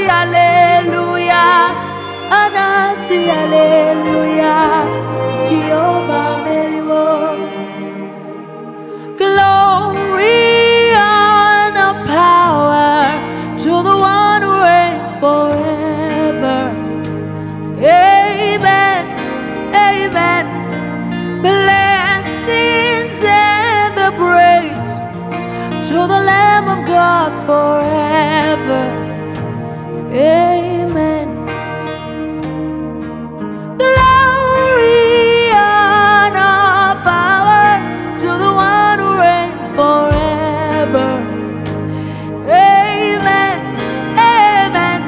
hallelujah, Anasi, hallelujah, Jehovah Meliwo. Glory and power to the one who reigns forever. Amen, amen. Blessings and the praise to the Lamb of God forever. Amen. Glory and power to the one who reigns forever. Amen, amen.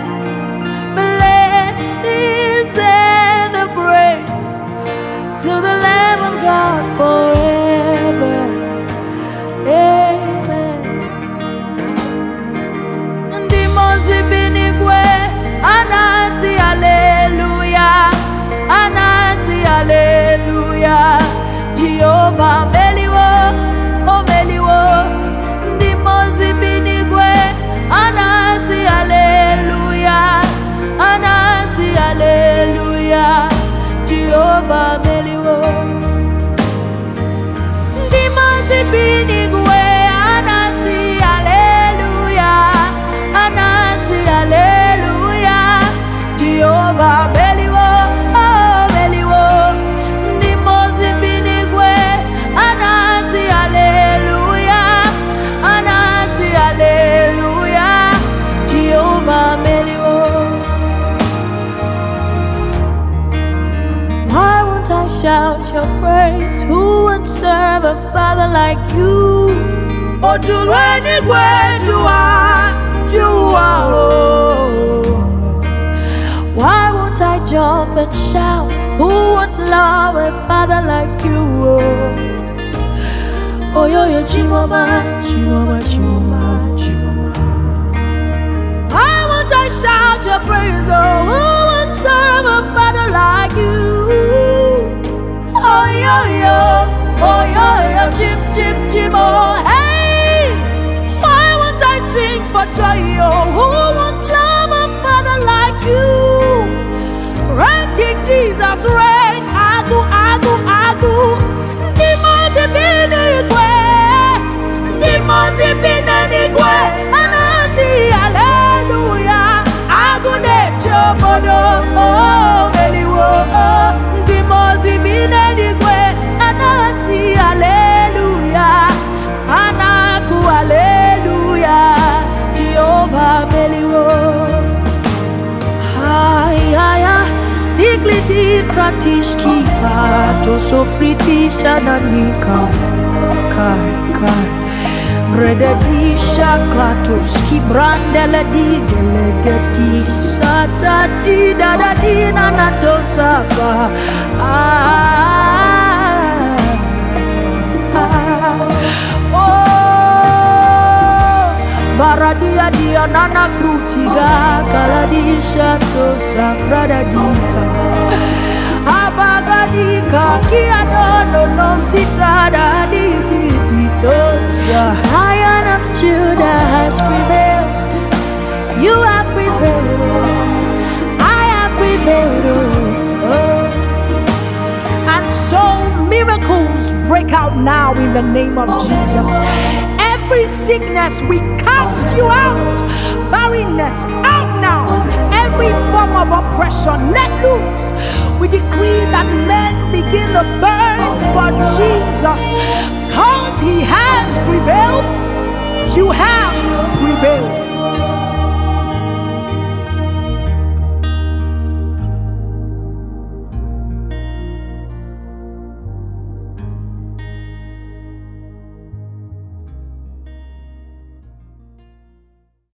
Blessings and the praise to the Lamb of God forever. Amen. Ndimozi binigwe, Anasi, hallelujah, Anasi, hallelujah, Jehovah Meliwo, oh Meliwo. Ndimozi binigwe, Anasi, hallelujah, Anasi, hallelujah, Jehovah Meliwo. Ndimozi binigwe, Anasi, hallelujah, Anasi, hallelujah, Jehovah Meliwo, oh Meliwo. Ndimozi binigwe, Anasi, hallelujah, Anasi, hallelujah, Jehovah Meliwo. Why won't I shout your praise? Who would serve a Father like you? Oh, why won't I jump and shout? Who would love a Father like you? Oh, yo, Chimoma, Chimoma, Chimoma, Chimoma. Why won't I shout your praise? Oh, who would serve a Father like you? Oh, yo, chim, chim, chim, oh, hey. Why won't I sing for joy? Oh, who won't love a Father like you? Reign, King Jesus, reign. Agu, agu, agu. Ndimozi binigwe, Ndimozi binigwe, Anasi, hallelujah, Agu ne chobodo, oh Meliwo. Ndimozi binigwe, Anasi, hallelujah, Anaku, hallelujah, Jehovah Meliwo. Haya, digli di pratishki pato sofritisha nanika, kai kai. Brede di shaklatos ki brandele di gelegeti sata di dada di nanatosaba. Baradia dia nana krutiga kaladisha to safrada dita abagadika kia no sitada di ditosa. Lion of Judah has prevailed. You have prevailed. I have prevailed. Oh. And so miracles break out now in the name of Jesus. Every sickness, we cast you out. Barrenness, out now. Every form of oppression, let loose. We decree that men begin to burn for Jesus. Because he has prevailed, you have prevailed.